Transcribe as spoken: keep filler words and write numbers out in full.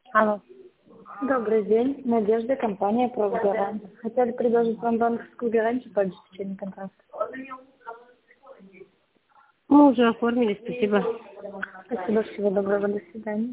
Алло. Добрый день. Надежда, компания «Профгарант». Хотели предложить вам банковскую гарантию по обеспечению контракта. Мы уже оформили, спасибо. Спасибо, всего доброго, до свидания.